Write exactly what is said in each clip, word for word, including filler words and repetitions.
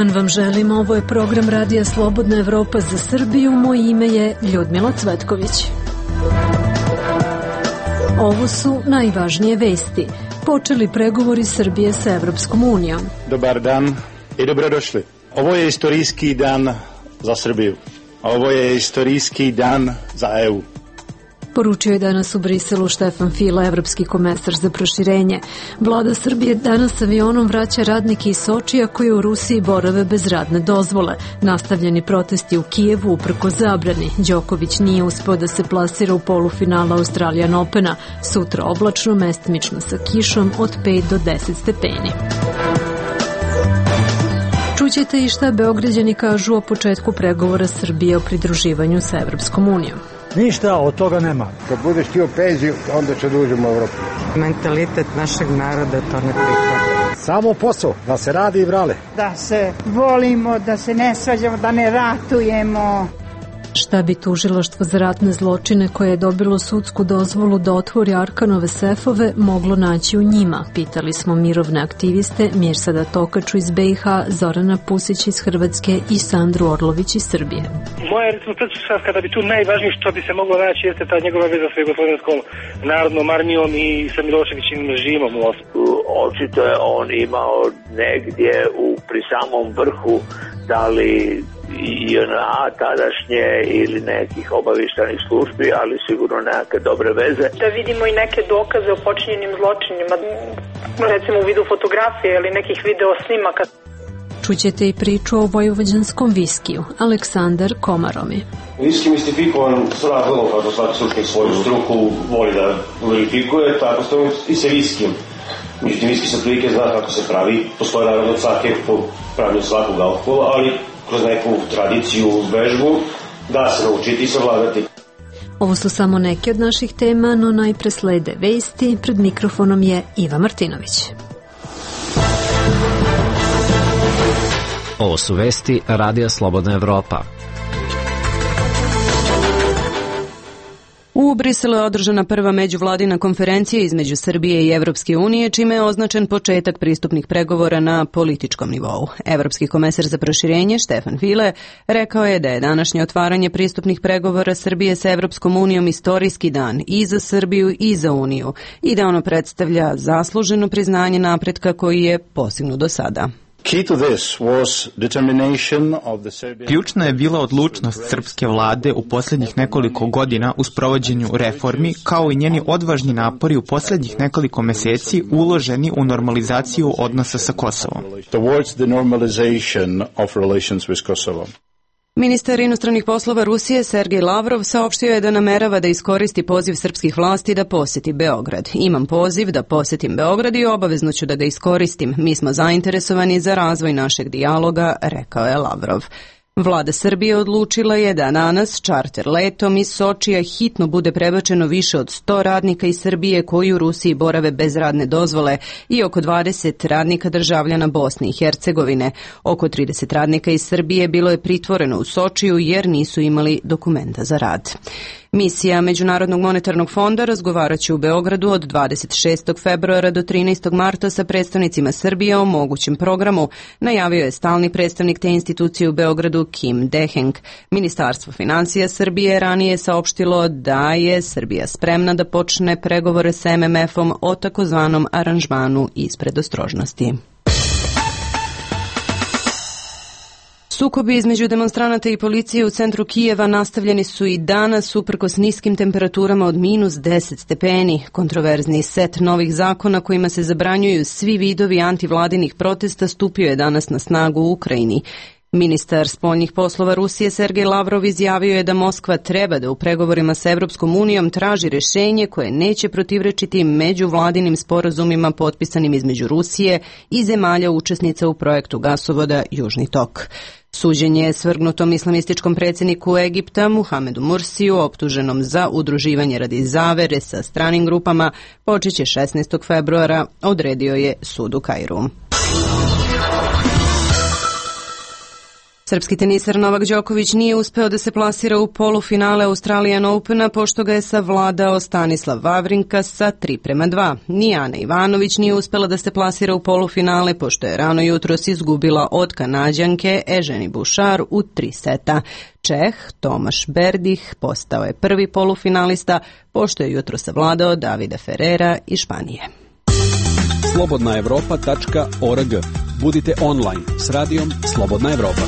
dan vam želim, ovo je program Radija Slobodna Evropa za Srbiju, moje ime je Ljudmila Cvetković. Ovo su najvažnije vesti. Počeli pregovori Srbije sa Evropskom unijom. Dobar dan i dobrodošli. Ovo je istorijski dan za Srbiju. Ovo je istorijski dan za E U. Poručio je danas u Briselu Štefan File, evropski komesar za proširenje. Vlada Srbije danas avionom vraća radnike iz Sočija koji u Rusiji borave bez radne dozvole. Nastavljeni protesti u Kijevu uprkos zabrani. Đoković nije uspeo da se plasira u polufinala Australian Opena. Sutra oblačno, mestimično sa kišom od pet do deset stepeni. Čućete i šta Beograđani kažu o početku pregovora Srbije o pridruživanju sa Evropskom unijom. Ništa od toga nema. Kad budeš htio penziju, onda će da uđemo u Evropu. Mentalitet našeg naroda to ne prihvata. Samo posao, da se radi i vrale. Da se volimo, da se ne svađamo, da ne ratujemo. Šta bi tužilaštvo za ratne zločine koje je dobilo sudsku dozvolu da otvori Arkanove sefove moglo naći u njima? Pitali smo mirovne aktiviste Mirsada Tokaču iz B i H, Zorana Pusić iz Hrvatske i Sandru Orlović iz Srbije. Moja recimo pretpostavka da bi tu najvažnije što bi se moglo naći jeste ta njegova veza sa Jugoslovenskom narodnom armijom i sa Miloševićim režimom u Moskvi. Očito je on imao negdje u, pri samom vrhu da li i J N A tadašnje ili nekih obavještajnih službi, ali sigurno nekakve dobre veze. Da vidimo i neke dokaze o počinjenim zločinima, recimo u vidu fotografije ili nekih video snimaka. Čućete i priču o vojvođanskom viskiju. Aleksandar Komaromi. Viski mistifikovan s razlogom, kao što svaki stručnik svoju struku voli da verifikuje, tako stoji i sa viskijem. Međutim, viski sa prilike zna kako se pravi. Postoje naravno svake po pravnju svakog alkohola, ali kroz neku tradiciju, vežbu, da se naučiti i savladati. Ovo su samo neke od naših tema, no najpre slede vesti. Pred mikrofonom je Iva Martinović. Ovo su vesti Radija Slobodna Evropa. U Briselu je održana prva međuvladina konferencija između Srbije i Evropske unije, čime je označen početak pristupnih pregovora na političkom nivou. Evropski komesar za proširenje Štefan File rekao je da je današnje otvaranje pristupnih pregovora Srbije sa Evropskom unijom istorijski dan i za Srbiju i za Uniju i da ono predstavlja zasluženo priznanje napretka koji je postignut do sada. Ključna je bila odlučnost srpske vlade u posljednjih nekoliko godina u sprovođenju reformi, kao i njeni odvažni napori u posljednjih nekoliko meseci uloženi u normalizaciju odnosa sa Kosovom. Ministar inostranih poslova Rusije Sergej Lavrov saopštio je da namerava da iskoristi poziv srpskih vlasti da poseti Beograd. Imam poziv da posetim Beograd i obavezno ću da ga iskoristim. Mi smo zainteresovani za razvoj našeg dijaloga, rekao je Lavrov. Vlada Srbije odlučila je da danas čarter letom iz Sočija hitno bude prebačeno više od sto radnika iz Srbije koji u Rusiji borave bez radne dozvole i oko dvadeset radnika državljana Bosne i Hercegovine. Oko trideset radnika iz Srbije bilo je pritvoreno u Sočiju jer nisu imali dokumenta za rad. Misija Međunarodnog monetarnog fonda razgovarat će u Beogradu od dvadeset šestog februara do trinaestog marta sa predstavnicima Srbije o mogućem programu, najavio je stalni predstavnik te institucije u Beogradu Kim Deheng. Ministarstvo finansija Srbije ranije saopštilo da je Srbija spremna da počne pregovore sa M M F-om o takozvanom aranžmanu iz predostrožnosti. Sukobi između demonstranata i policije u centru Kijeva nastavljeni su i danas uprkos niskim temperaturama od minus deset stepeni. Kontroverzni set novih zakona kojima se zabranjuju svi vidovi antivladinih protesta stupio je danas na snagu u Ukrajini. Ministar spoljnih poslova Rusije Sergej Lavrov izjavio je da Moskva treba da u pregovorima sa Evropskom unijom traži rješenje koje neće protivrečiti međuvladinim sporazumima potpisanim između Rusije i zemalja učesnica u projektu gasovoda Južni tok. Suđenje je svrgnutom islamističkom predsjedniku Egipta Muhamedu Mursiju, optuženom za udruživanje radi zavere sa stranim grupama, počeće šesnaestog februara, odredio je sud u Kairu. Srpski tenisar Novak Đoković nije uspeo da se plasira u polufinale Australian Opena pošto ga je savladao Stanislav Wawrinka sa tri prema dva. Ni Ana Ivanović nije uspela da se plasira u polufinale pošto je rano jutros izgubila od Kanađanke Eženi Bušar u tri seta. Čeh Tomaš Berdih postao je prvi polufinalista pošto je jutros savladao Davida Ferrera iz Španije. slobodna evropa tačka org. Budite online s radijom Slobodna Evropa.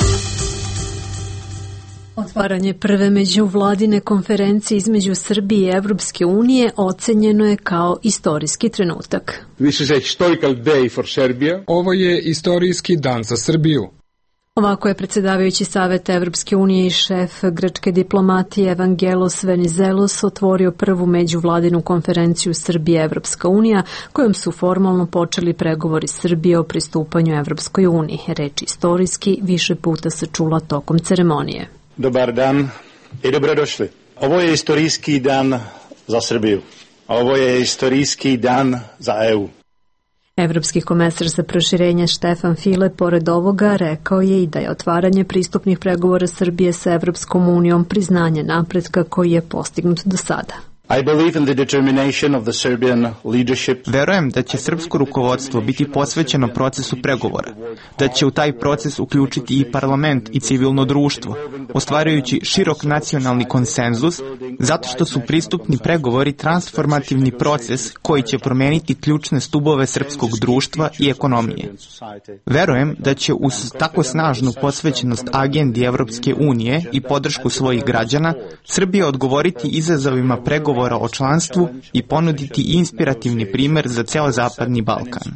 Otvaranje prve međuvladine konferencije između Srbije i Evropske unije ocenjeno je kao istorijski trenutak. This is a historical day for Serbia. Ovo je istorijski dan za Srbiju. Ovako je predsjedavajući Saveta Evropske unije i šef grčke diplomatije Evangelos Venizelos otvorio prvu međuvladinu konferenciju Srbije Evropska unija, kojom su formalno počeli pregovori Srbije o pristupanju Evropskoj uniji. Reč istorijski više puta se čula tokom ceremonije. Dobar dan i dobrodošli. Ovo je istorijski dan za Srbiju. Ovo je istorijski dan za E U. Evropski komesar za proširenje Štefan File pored ovoga rekao je i da je otvaranje pristupnih pregovora Srbije sa Evropskom unijom priznanje napretka koji je postignut do sada. I believe in the determination of the Serbian leadership. Verujem da će srpsko rukovodstvo biti posvećeno procesu pregovora, da će u taj proces uključiti i parlament i civilno društvo, ostvarujući širok nacionalni konsenzus, zato što su pristupni pregovori transformativni proces koji će promeniti ključne stubove srpskog društva i ekonomije. Verujem da će uz tako snažnu posvećenost agendi Evropske unije i podršku svojih građana, Srbija odgovoriti izazovima pregovora o članstvu i ponuditi inspirativni primer za ceo Zapadni Balkan.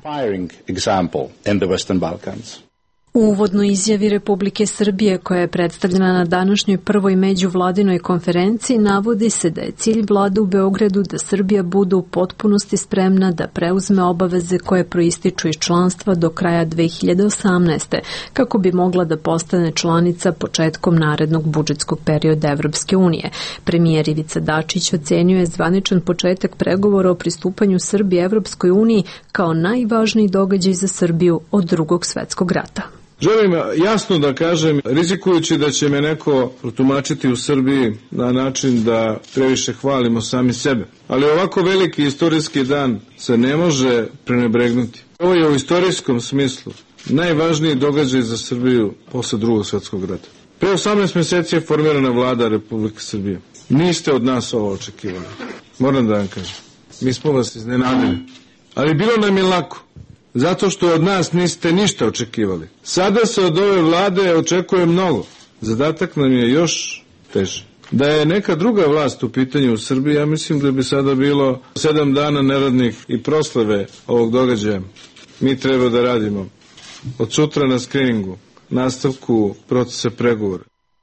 U uvodnoj izjavi Republike Srbije koja je predstavljena na današnjoj prvoj međuvladinoj konferenciji navodi se da je cilj vlade u Beogradu da Srbija bude u potpunosti spremna da preuzme obaveze koje proističu iz članstva do kraja dve hiljade osamnaeste. kako bi mogla da postane članica početkom narednog budžetskog perioda Evropske unije. Premijer Ivica Dačić ocenio je zvaničan početak pregovora o pristupanju Srbije Evropskoj uniji kao najvažniji događaj za Srbiju od Drugog svetskog rata. Želim jasno da kažem, rizikujući da će me neko protumačiti u Srbiji na način da previše hvalimo sami sebe. Ali ovako veliki istorijski dan se ne može prenebregnuti. Ovo je u istorijskom smislu najvažniji događaj za Srbiju posle Drugog svetskog rata. Pre osamnaest meseci je formirana vlada Republike Srbije. Niste od nas ovo očekivali. Moram da vam kažem. Mi smo vas iznenadili. Ali bilo nam je lako. Zato što od nas niste ništa očekivali. Sada se od ove vlade očekuje mnogo. Zadatak nam je još teži. Da je neka druga vlast u pitanju u Srbiji, ja mislim da bi sada bilo sedam dana neradnih i proslave ovog događaja. Mi treba da radimo od sutra na skriningu, nastavku procesa pregovora.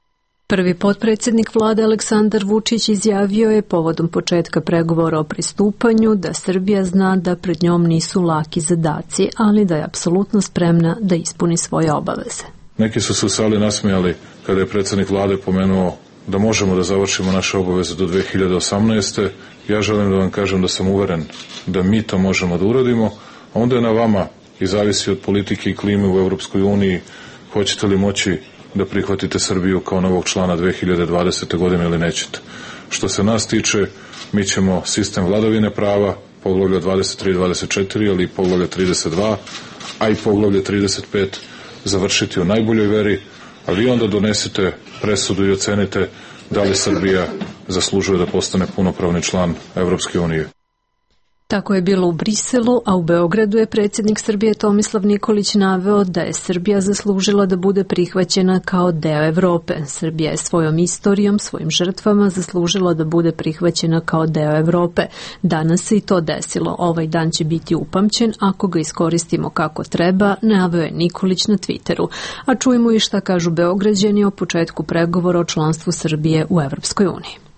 Prvi potpredsjednik vlade Aleksandar Vučić izjavio je povodom početka pregovora o pristupanju da Srbija zna da pred njom nisu laki zadaci, ali da je apsolutno spremna da ispuni svoje obaveze. Neki su se u sali nasmijali kada je predsjednik vlade pomenuo da možemo da završimo naše obaveze do dve hiljade osamnaeste. Ja želim da vam kažem da sam uveren da mi to možemo da uradimo, a onda je na vama i zavisi od politike i klime u Evropskoj uniji hoćete li moći da prihvatite Srbiju kao novog člana dve hiljade dvadesete. godine ili nećete. Što se nas tiče, mi ćemo sistem vladavine prava, poglavlja dvadeset tri i dvadeset četiri, ali i poglavlja trideset dva, a i poglavlja trideset pet završiti u najboljoj veri, a vi onda donesete presudu i ocenite da li Srbija zaslužuje da postane punopravni član Evropske unije. Tako je bilo u Briselu, a u Beogradu je predsjednik Srbije Tomislav Nikolić naveo da je Srbija zaslužila da bude prihvaćena kao deo Evrope. Srbija je svojom istorijom, svojim žrtvama zaslužila da bude prihvaćena kao deo Evrope. Danas se i to desilo. Ovaj dan će biti upamćen ako ga iskoristimo kako treba, naveo je Nikolić na Twitteru. A čujemo i šta kažu Beograđani o početku pregovora o članstvu Srbije u Evropskoj uniji.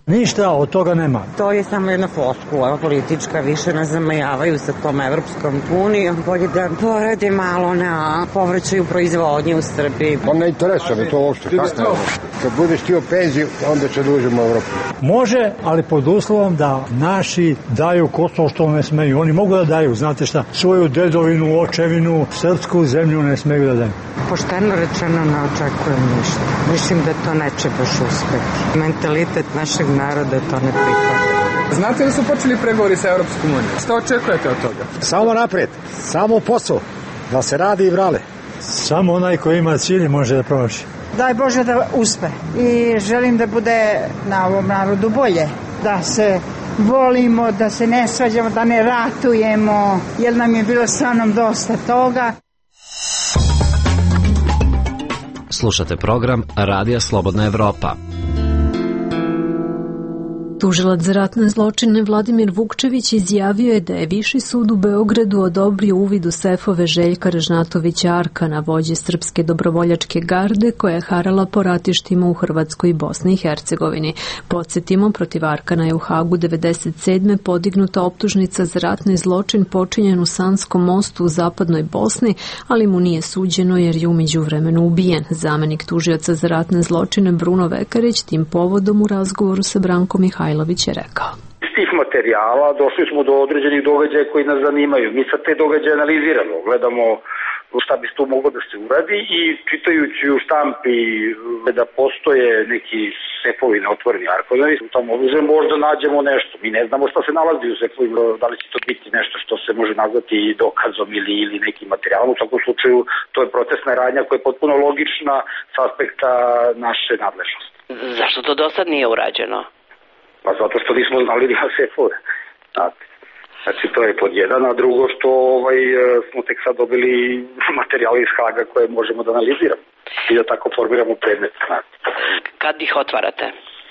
Ništa od toga nema. To je samo jedna floskula politička, više nas zamajavaju sa tom Evropskom unijom. Bolje da poradi malo na povraćaju proizvodnje u Srbiji. Pa ne interesuje me to uopšte. Kad budeš htio penziju, onda će da uđemo u Evropu. Može, ali pod uslovom da naši daju Kosovo što ne smeju. Oni mogu da daju, znate šta, svoju dedovinu, očevinu, srpsku zemlju ne smeju da daju. Pošteno rečeno ne očekujem ništa. Mislim da to neće baš uspeti. Mentalitet našeg naroda to ne prihvata. Znate da su počeli pregovori sa Europskom unijom? Šta očekujete od toga? Samo napred, samo posao, da se radi i vrale. Samo onaj koji ima cilj može da promaši. Daj Bože da uspe. I želim da bude na ovom narodu bolje. Da se volimo, da se ne svađamo, da ne ratujemo, jer nam je bilo stvarno dosta toga. Slušate program Radija Slobodna Evropa. Tužilac za ratne zločine Vladimir Vukčević izjavio je da je Viši sud u Beogradu odobrio uvid u sefove Željka Ražnatovića Arkana, vođe Srpske dobrovoljačke garde koja je harala po ratištima u Hrvatskoj i Bosni i Hercegovini. Podsjetimo, protiv Arkana je u Hagu devedeset sedme podignuta optužnica za ratni zločin počinjen u Sanskom mostu u zapadnoj Bosni, ali mu nije suđeno jer je u međuvremenu ubijen. Zamenik tužioca za ratne zločine Bruno Vekarić tim povodom u razgovoru sa Brankom Mihajlović je rekao. Iz tih materijala došli smo do određenih događaja koji nas zanimaju. Mi sad te događaje analiziramo, gledamo šta bi tu moglo da se uradi i čitajući u štampi da postoje neki sefovi neotvoreni arkonovi, u tom oružju možda nađemo nešto. Mi ne znamo šta se nalazi u sefovima, da li će to biti nešto što se može nazvati dokazom ili, ili nekim materijalom. U svakom slučaju to je procesna radnja koja je potpuno logična s aspekta naše nadležnosti. Zašto to do sad nije urađeno? Pa zato što nismo znali da ima sefove. Znači to je pod jedan, a drugo što ovaj, smo tek sad dobili materijale iz Haga koje možemo da analiziramo i da tako formiramo predmet. Kad ih otvarate?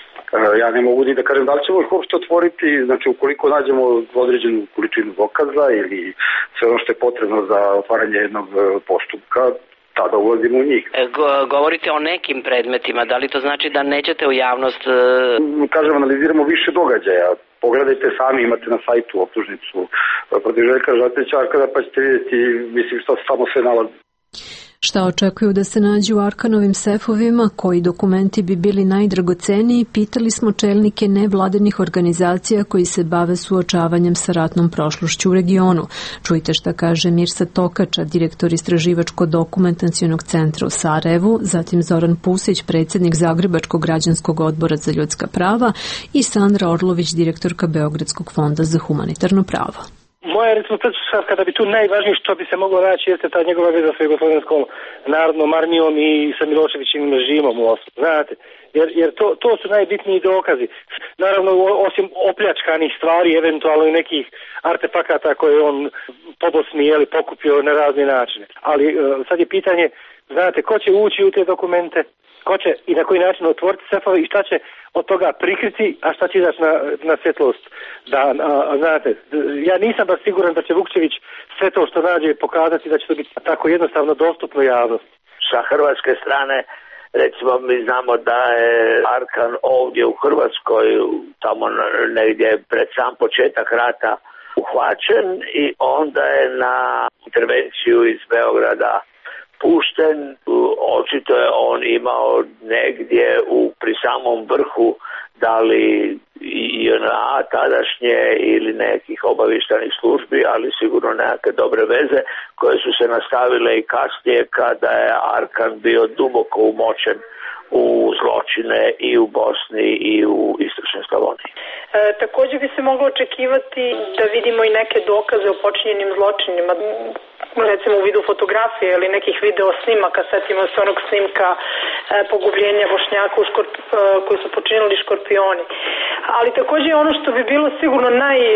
Ja ne mogu ni da kažem da li ćemo ih uopšte otvoriti, znači ukoliko nađemo određenu količinu dokaza ili sve ono što je potrebno za otvaranje jednog postupka, tada ulazimo u njih. Go- govorite o nekim predmetima, da li to znači da nećete u javnost... Kažem, analiziramo više događaja. Pogledajte sami, imate na sajtu optužnicu protiv Željka Ražnatovića Arkana, pa ćete vidjeti, mislim, što se tamo sve nalazi. Šta očekuju da se nađu u Arkanovim sefovima, koji dokumenti bi bili najdragoceniji, pitali smo čelnike nevladinih organizacija koji se bave suočavanjem sa ratnom prošlošću u regionu. Čujte šta kaže Mirsa Tokača, direktor Istraživačko-dokumentacionog centra u Sarajevu, zatim Zoran Pusić, predsjednik Zagrebačkog građanskog odbora za ljudska prava i Sandra Orlović, direktorka Beogradskog fonda za humanitarno pravo. Moja recimo pretpostavka kada bi tu najvažnije što bi se moglo naći jeste ta njegova veza sa Jugoslovenskom narodnom armijom i sa Miloševićevim režimom u osnovu. Znate, jer, jer to, to su najbitniji dokazi. Naravno, osim opljačkanih stvari, eventualno i nekih artefakata koje on po Bosni je pokupio na razne načine. Ali sad je pitanje, znate, ko će ući u te dokumente, ko će i na koji način otvoriti sefove i šta će od toga prikriti, a šta će izaći na, na svjetlost. Da, a, a, znate, ja nisam baš siguran da će Vukčević sve to što nađe pokazati da će to biti tako jednostavno dostupno javnosti. Sa hrvatske strane, recimo, mi znamo da je Arkan ovdje u Hrvatskoj, tamo negdje pred sam početak rata, uhvaćen i onda je na intervenciju iz Beograda pušten. Očito je on imao negdje u, pri samom vrhu da li J N A tadašnje ili nekih obavještajnih službi, ali sigurno nekakve dobre veze koje su se nastavile i kasnije kada je Arkan bio duboko umočen u zločine i u Bosni i u istočnoj Slavoniji. E, također bi se moglo očekivati da vidimo i neke dokaze o počinjenim zločinima, recimo u vidu fotografije ili nekih video snimaka, setimo se onog snimka e, pogubljenja Bošnjaka u škorp, e, koji su počinili škorpioni. Ali također ono što bi bilo sigurno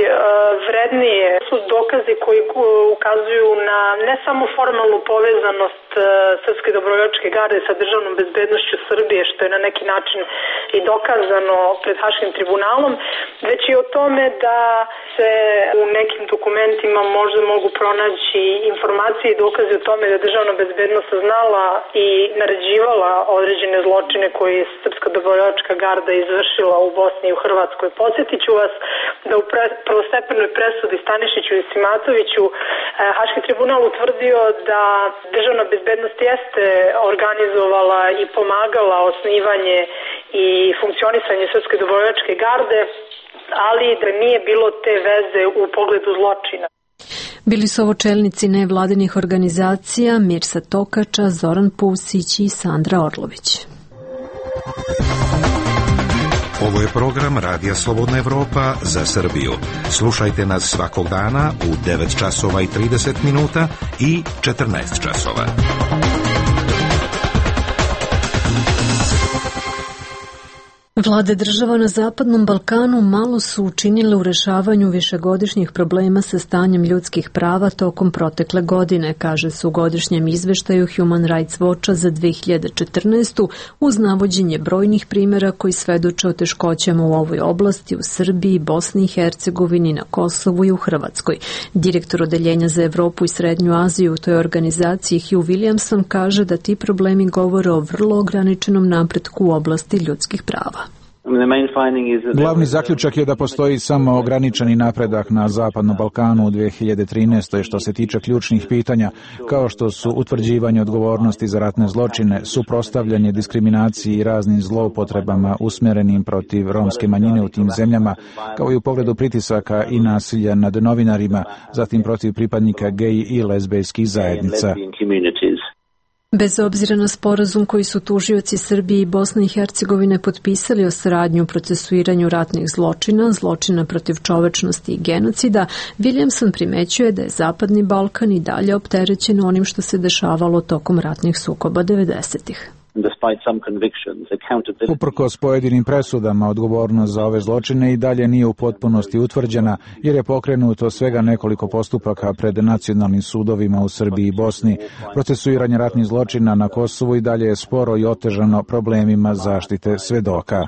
najvrednije su dokazi koji ukazuju na ne samo formalnu povezanost e, Srpske dobrovoljačke garde sa državnom bezbednošću Srbije, što je na neki način i dokazano pred Haškim tribunalom, već i o tome da se u nekim dokumentima možda mogu pronaći informacije informacije i dokaze o tome da je državna bezbednost znala i naređivala određene zločine koje je Srpska dobrovoljačka garda izvršila u Bosni i u Hrvatskoj. Podsjetit ću vas da u pre, prvostepenoj presudi Stanišiću i Simatoviću eh, Haški tribunal utvrdio da državna bezbednost jeste organizovala i pomagala osnivanje i funkcionisanje Srpske dobrovoljačke garde, ali da nije bilo te veze u pogledu zločina. Bili su ovo čelnici nevladinih organizacija Mirsa Tokača, Zoran Pusić i Sandra Orlović. Ovo je program Radija Slobodna Evropa za Srbiju. Slušajte nas svakog dana u devet časova i trideset minuta i četrnaest časova. Vlade država na Zapadnom Balkanu malo su učinile u rešavanju višegodišnjih problema sa stanjem ljudskih prava tokom protekle godine, kaže se u godišnjem izveštaju Human Rights Watcha za dve hiljade četrnaestu uz navođenje brojnih primjera koji svedoče o teškoćama u ovoj oblasti u Srbiji, Bosni i Hercegovini, na Kosovu i u Hrvatskoj. Direktor Odeljenja za Evropu i Srednju Aziju u toj organizaciji Hugh Williamson kaže da ti problemi govore o vrlo ograničenom napretku u oblasti ljudskih prava. Glavni zaključak je da postoji samo ograničeni napredak na Zapadnom Balkanu u dve hiljade trinaestoj što se tiče ključnih pitanja, kao što su utvrđivanje odgovornosti za ratne zločine, suprotstavljanje diskriminaciji i raznim zloupotrebama usmjerenim protiv romske manjine u tim zemljama, kao i u pogledu pritisaka i nasilja nad novinarima, zatim protiv pripadnika gej i lezbejskih zajednica. Bez obzira na sporazum koji su tužioci Srbije i Bosne i Hercegovine potpisali o saradnju u procesuiranju ratnih zločina, zločina protiv čovečnosti i genocida, Williamson primećuje da je Zapadni Balkan i dalje opterećen onim što se dešavalo tokom ratnih sukoba devedesetih. Uprkos pojedinim presudama, odgovornost za ove zločine i dalje nije u potpunosti utvrđena, jer je pokrenuto svega nekoliko postupaka pred nacionalnim sudovima u Srbiji i Bosni. Procesuiranje ratnih zločina na Kosovu i dalje je sporo i otežano problemima zaštite svedoka.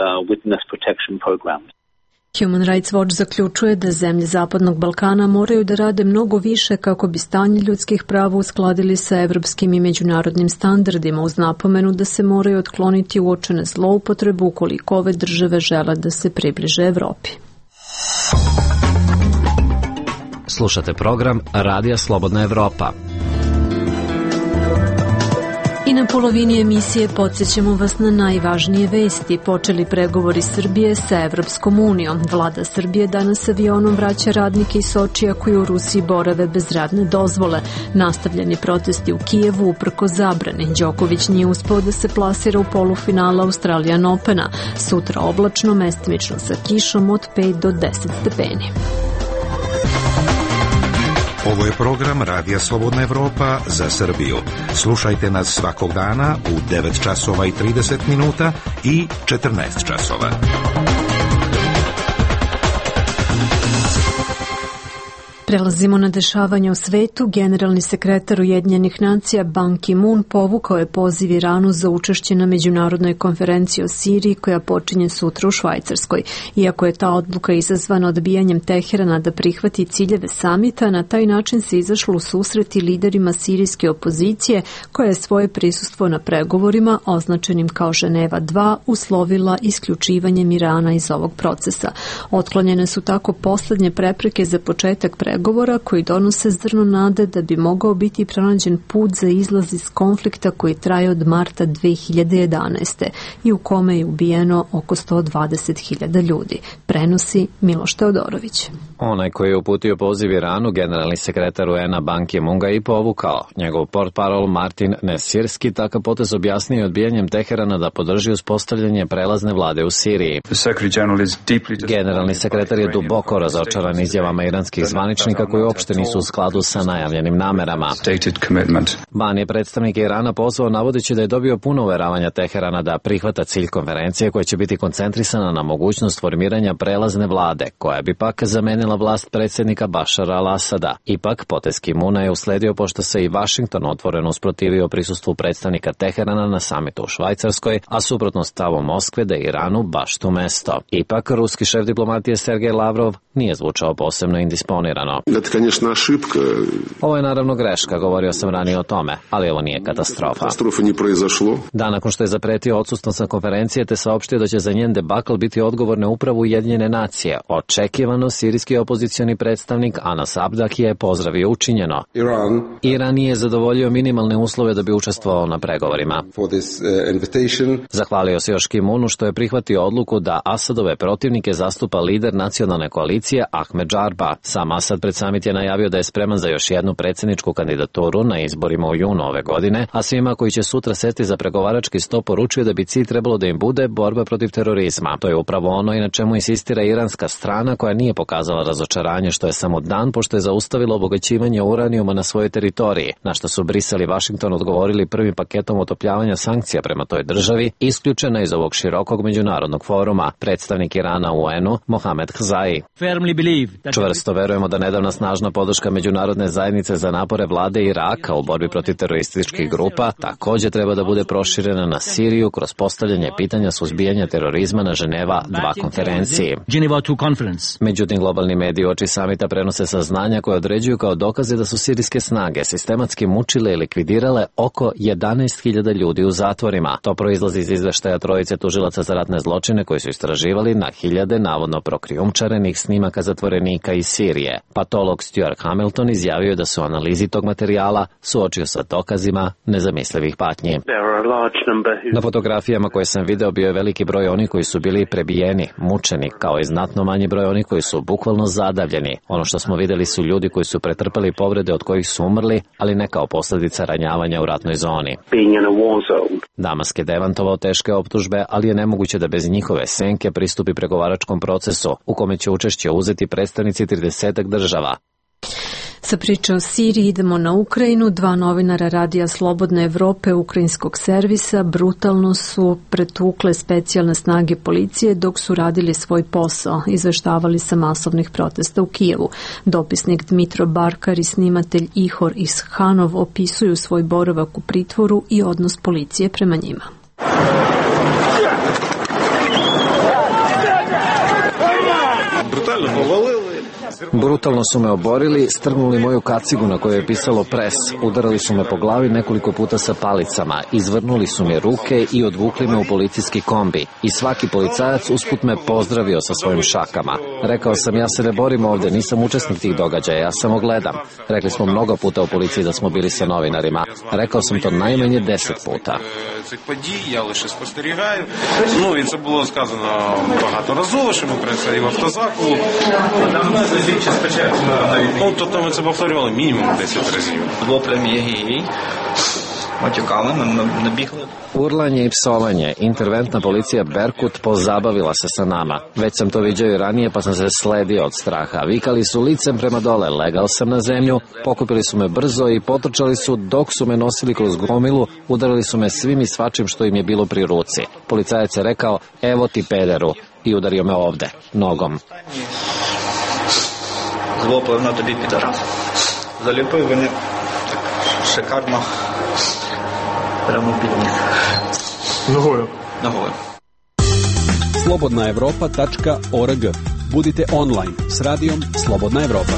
Human Rights Watch zaključuje da zemlje Zapadnog Balkana moraju da rade mnogo više kako bi stanje ljudskih prava uskladili sa evropskim i međunarodnim standardima, uz napomenu da se moraju otkloniti uočene zloupotrebe ukoliko ove države žele da se približe Evropi. Slušate program Radija Slobodna Evropa. I na polovini emisije podsjećamo vas na najvažnije vesti. Počeli pregovori Srbije sa Evropskom unijom. Vlada Srbije danas avionom vraća radnike iz Sočija koji u Rusiji borave bez radne dozvole. Nastavljeni protesti u Kijevu uprko zabrani. Đoković nije uspeo da se plasira u polufinala Australian Opena. Sutra oblačno, mestimično sa kišom od pet do deset stepeni. Ovo je program Radija Slobodna Evropa za Srbiju. Slušajte nas svakog dana u devet časova i trideset minuta i četrnaest časova. Prelazimo na dešavanja u svetu. Generalni sekretar Ujedinjenih nacija Ban Ki-moon povukao je poziv Iranu za učešće na međunarodnoj konferenciji o Siriji koja počinje sutra u Švajcarskoj. Iako je ta odluka izazvana odbijanjem Teherana da prihvati ciljeve samita, na taj način se izašlo u susret i liderima sirijske opozicije koja je svoje prisustvo na pregovorima, označenim kao Ženeva dva, uslovila isključivanjem Irana iz ovog procesa. Otklonjene su tako poslednje prepreke za početak pregovora pregovora koji donose zrno nade da bi mogao biti pronađen put za izlaz iz konflikta koji traje od marta dve hiljade jedanaeste. i u kome je ubijeno oko sto dvadeset hiljada ljudi. Prenosi Miloš Teodorović. Onaj koji je uputio poziv Iranu, generalni sekretar U N-a Ban Ki-moon ga i povukao. Njegov portparol Martin Nesirski takav potez objasnio odbijanjem Teherana da podrži uspostavljanje prelazne vlade u Siriji. Generalni sekretar je duboko razočaran izjavama iranskih zvaničnika koji uopšte nisu u skladu sa najavljenim namerama. Ban je predstavnike Irana pozvao navodeći da je dobio puno uveravanja Teherana da prihvata cilj konferencije koja će biti koncentrisana na mogućnost formiranja prelazne vlade, koja bi pak zamenila vlast predsjednika Bašara al-Asada. Ipak, potez Ki-moona je usledio pošto se i Vašington otvoreno usprotivio prisustvu predstavnika Teherana na samitu u Švajcarskoj, a suprotno stavu Moskve da je Iranu baš tu mesto. Ipak, ruski šef diplomatije Sergej Lavrov nije zvučao posebno indisponirano. Ovo je naravno greška, govorio sam ranije o tome, ali ovo nije katastrofa. Dan nakon što je zapretio odsustvom sa konferencije te saopštio da će za njen debakl biti odgovorne upravo Ujedinjene nacije, očekivano sirijski opozicioni predstavnik Anas Abdaki je pozdravio učinjeno. Iran, Iran nije zadovoljio minimalne uslove da bi učestvovao na pregovorima. Zahvalio se još Kim-unu što je prihvatio odluku da Asadove protivnike zastupa lider nacionalne koalicije Ahmed Džarba. Sam Asad pred samit je najavio da je spreman za još jednu predsjedničku kandidaturu na izborima u junu ove godine, a svima koji će sutra sesti za pregovarački sto poručuje da bi cilj trebalo da im bude borba protiv terorizma. To je upravo ono i na čemu insistira iranska strana koja nije pokazala razočaranje što je samo dan pošto je zaustavilo obogaćivanje uranijuma na svojoj teritoriji, na što su Brisel i Vašington odgovorili prvim paketom otopljavanja sankcija prema toj državi, isključena iz ovog širokog međunarodnog foruma. Predstavnik Irana u U N-u Mohamed Khzai. Čvrsto verujemo da nedavna snažna podrška međunarodne zajednice za napore vlade Iraka u borbi protiv terorističkih grupa također treba da bude proširena na Siriju kroz postavljanje pitanja suzbijanja terorizma na Ženeva dva konferenciji. Međutim, globalni mediji oči samita prenose saznanja koje određuju kao dokaze da su sirijske snage sistematski mučile i likvidirale oko jedanaest hiljada ljudi u zatvorima. To proizlazi iz izveštaja trojice tužilaca za ratne zločine koji su istraživali na hiljade navodno prokrijumčarenih snimaka zatvorenika iz Sirije. Patolog Stuart Hamilton izjavio da su u analizi tog materijala suočio sa dokazima nezamislivih patnji. Na fotografijama koje sam video bio je veliki broj onih koji su bili prebijeni, mučeni, kao i znatno manji broj onih koji su bukvalno zadavljeni. Ono što smo videli su ljudi koji su pretrpali povrede od kojih su umrli, ali ne kao posljedica ranjavanja u ratnoj zoni. Damask je demantovao teške optužbe, ali je nemoguće da bez njihove senke pristupi pregovaračkom procesu, u kome će učešće uzeti predstavnici tridesetak država. Sa priče o Siriji idemo na Ukrajinu. Dva novinara Radija Slobodne Evrope ukrajinskog servisa brutalno su pretukle specijalne snage policije dok su radili svoj posao, izveštavali sa masovnih protesta u Kijevu. Dopisnik Dmitro Barkar i snimatelj Ihor Ishanov opisuju svoj boravak u pritvoru i odnos policije prema njima. Brutalno su me oborili, strgnuli moju kacigu na kojoj je pisalo pres, udarali su me po glavi nekoliko puta sa palicama, izvrnuli su mi ruke i odvukli me u policijski kombi. I svaki policajac usput me pozdravio sa svojim šakama. Rekao sam, ja se ne borim ovde, nisam učesnik tih događaja, ja samo gledam. Rekli smo mnogo puta u policiji da smo bili sa novinarima. Rekao sam to najmanje deset puta. Я лише спостерігаю. Ну, і це було сказано багаторазово, що ми працювали і в автозаку. Ну, тобто ми це повторювали мінімум десять разів. Воплем єгії. Матюкали, набігли. Urlanje i psovanje. Interventna policija Berkut pozabavila se sa nama. Već sam to viđao i ranije, pa sam se sledio od straha. Vikali su licem prema dole, legao sam na zemlju, pokupili su me brzo i potrčali su dok su me nosili kroz gomilu, udarili su me svim i svačim što im je bilo pri ruci. Policajac je rekao, evo ti pederu, i udario me ovde, nogom. Zlopив na тобі підара. Заліпив вони шикарно. Прямо під ніс. Ногою. Ногою. slobodna evropa tačka org. Budite online s radijom Slobodna Evropa.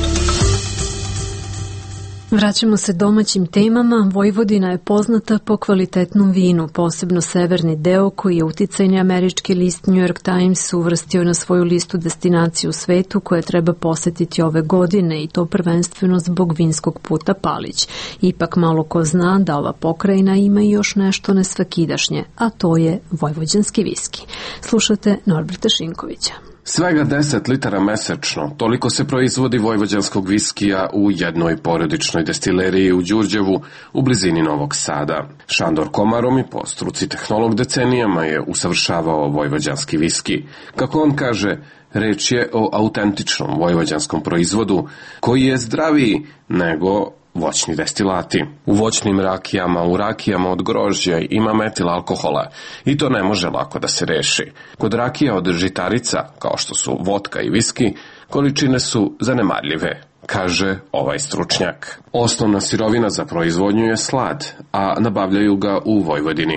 Vraćamo se domaćim temama. Vojvodina je poznata po kvalitetnom vinu, posebno severni deo koji je uticajni američki list New York Times uvrstio na svoju listu destinacije u svetu koje treba posetiti ove godine i to prvenstveno zbog vinskog puta Palić. Ipak malo ko zna da ova pokrajina ima i još nešto nesvakidašnje, a to je vojvođanski viski. Slušate Norberta Šinkovića. Svega deset litara mesečno, toliko se proizvodi vojvođanskog viskija u jednoj porodičnoj destileriji u Đurđevu, u blizini Novog Sada. Šandor Komaromi, po struci tehnolog decenijama, je usavršavao vojvođanski viski. Kako on kaže, reč je o autentičnom vojvođanskom proizvodu, koji je zdraviji nego voćni destilati. U voćnim rakijama, u rakijama od grožđa ima metil alkohola i to ne može lako da se reši. Kod rakija od žitarica, kao što su vodka i viski, količine su zanemarljive, kaže ovaj stručnjak. Osnovna sirovina za proizvodnju je slad, a nabavljaju ga u Vojvodini.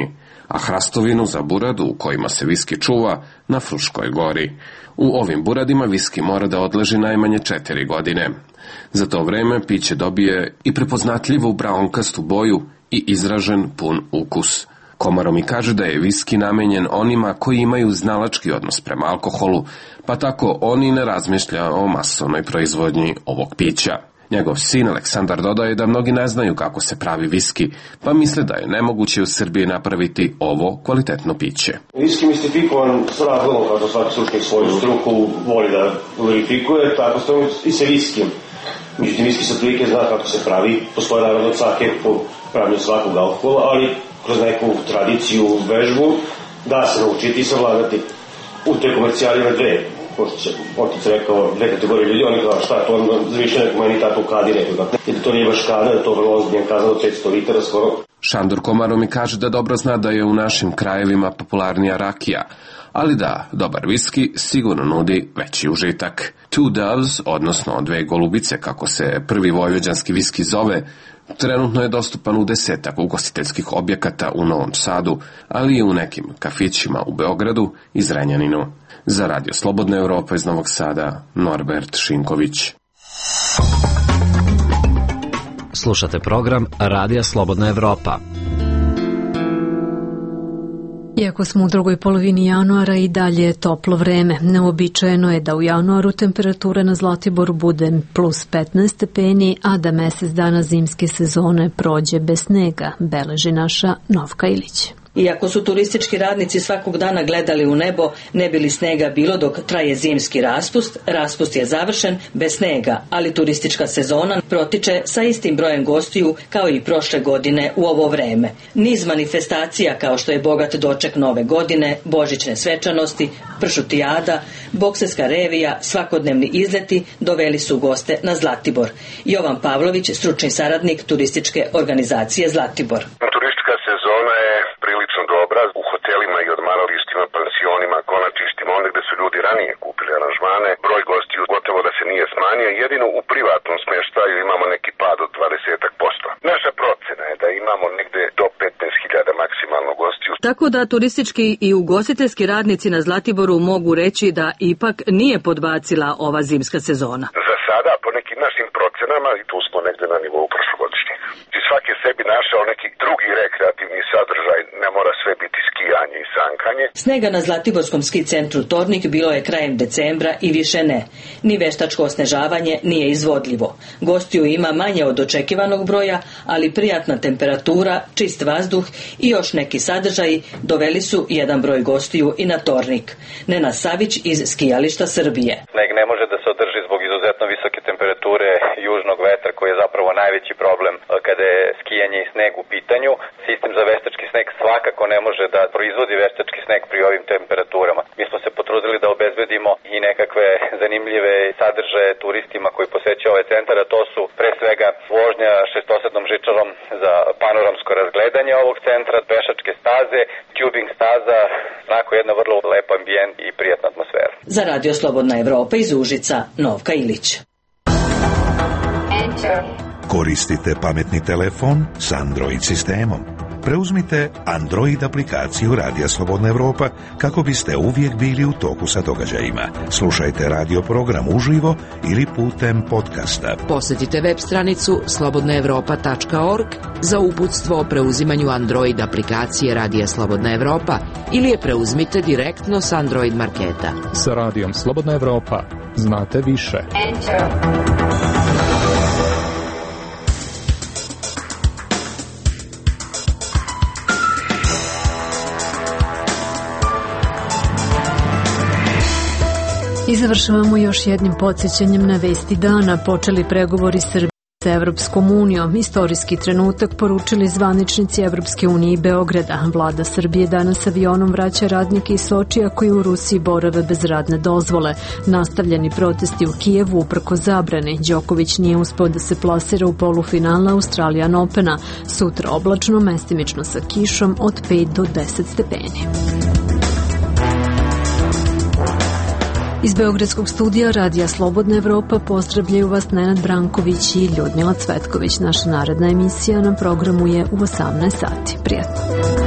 a hrastovinu za buradu u kojima se viski čuva na Fruškoj gori. U ovim buradima viski mora da odleži najmanje četiri godine. Za to vreme piće dobije i prepoznatljivu braunkastu boju i izražen pun ukus. Komaro mi kaže da je viski namenjen onima koji imaju znalački odnos prema alkoholu, pa tako oni ne razmišlja o masovnoj proizvodnji ovog pića. Njegov sin Aleksandar dodaje da mnogi ne znaju kako se pravi viski, pa misle da je nemoguće u Srbiji napraviti ovo kvalitetno piće. Viski mistifikovan s razlogom, kao što svaki stručnik svoju struku voli da verifikuje, tako stavimo i sa viskijem. Međutim, viski sa prilike zna kako se pravi, postoje naravno cake po pravnju svakog alkohola, ali kroz neku tradiciju, vežbu, da se naučiti i savladati. U te komercijali na dve, pošto će otic rekao, dve kategorije ljudi, oni kao šta to, za više nekog meni tako kadi nekoga. I da to nije baš kada, da je to vrlo ozbiljan kazan od petsto litara skoro. Šandor Komaro mi kaže da dobro zna da je u našim krajevima popularnija rakija, ali da dobar viski sigurno nudi veći užitak. Two Doves, odnosno dve golubice, kako se prvi vojvođanski viski zove, trenutno je dostupan u desetak ugostiteljskih objekata u Novom Sadu, ali i u nekim kafićima u Beogradu i Zrenjaninu. Za Radio Slobodna Evropa iz Novog Sada, Norbert Šinković. Slušate program Radija Slobodna Evropa. Iako smo u drugoj polovini januara i dalje je toplo vreme, neobičajeno je da u januaru temperatura na Zlatiboru bude plus petnaest stepeni, a da mesec dana zimske sezone prođe bez snega, beleži naša Novka Ilić. Iako su turistički radnici svakog dana gledali u nebo, ne bi li snega bilo dok traje zimski raspust, raspust je završen bez snega, ali turistička sezona protiče sa istim brojem gostiju kao i prošle godine u ovo vreme. Niz manifestacija kao što je bogat doček nove godine, božićne svečanosti, pršutijada, bokserska revija, svakodnevni izleti doveli su goste na Zlatibor. Jovan Pavlović, stručni saradnik turističke organizacije Zlatibor. Turistička sezona je prilično dobra u hotelima i odmaralištima, pansionima, konačištima, onda gde su ljudi ranije kupili aranžmane, broj gostiju gotovo da se nije smanjio, jedino u privatnom smeštaju imamo neki pad od dvadeset posto. Naša procena je da imamo negde do petnaest hiljada maksimalno gostiju. Tako da turistički i ugostiteljski radnici na Zlatiboru mogu reći da ipak nije podbacila ova zimska sezona. Za sada, po nekim našim procenama, i tu smo negde na nivou prošlogodišnjeg. I svaki sebi našao neki drugi rekreativni sadržaj, ne mora sve biti skijanje i sankanje. Snega na Zlatiborskom ski centru Tornik bilo je krajem decembra i više ne. Ni veštačko osnežavanje nije izvodljivo. Gostiju ima manje od očekivanog broja, ali prijatna temperatura, čist vazduh i još neki sadržaji doveli su jedan broj gostiju i na Tornik. Nenad Savić iz skijališta Srbije. Sneg ne može da se održi zbog izuzetno visoke temperature južnog vetra koji je zapravo najveći problem kada je skijanje i sneg u pitanju. Sistem za veštački sneg svakako ne može da proizvodi veštački sneg pri ovim temperaturama. Mi smo se potrudili da obezbedimo i nekakve zanimljive sadržaje turistima koji posećaju ovaj centar, a to su pre svega vožnja šestosednom žičarom za panoramsko razgledanje ovog centra, pešačke staze, tubing staza, onako jedna vrlo lep ambijent i prijatna atmosfera. Za Radio Slobodna Evropa iz Užica, Novka Ilić. Koristite pametni telefon s Android sistemom. Preuzmite Android aplikaciju Radija Slobodna Evropa kako biste uvijek bili u toku sa događajima. Slušajte radio program uživo ili putem podcasta. Posjetite web stranicu slobodna evropa tačka org za uputstvo o preuzimanju Android aplikacije Radija Slobodna Evropa ili je preuzmite direktno s Android marketa. Sa Radijom Slobodna Evropa znate više. Enter. I završavamo još jednim podsjećanjem na vesti dana. Počeli pregovori Srbije sa Evropskom unijom. Istorijski trenutak poručili zvaničnici Evropske unije i Beograda. Vlada Srbije danas avionom vraća radnike iz Sočija koji u Rusiji borave bez radne dozvole. Nastavljeni protesti u Kijevu uprkos zabrani. Đoković nije uspeo da se plasira u polufinala Australian Opena. Sutra oblačno, mestimično sa kišom od pet do deset stepeni. Iz Beogradskog studija Radija Slobodna Evropa pozdravljaju vas Nenad Branković i Ljudmila Cvetković. Naša naredna emisija na programu je u osamnaest sati. Prijatno.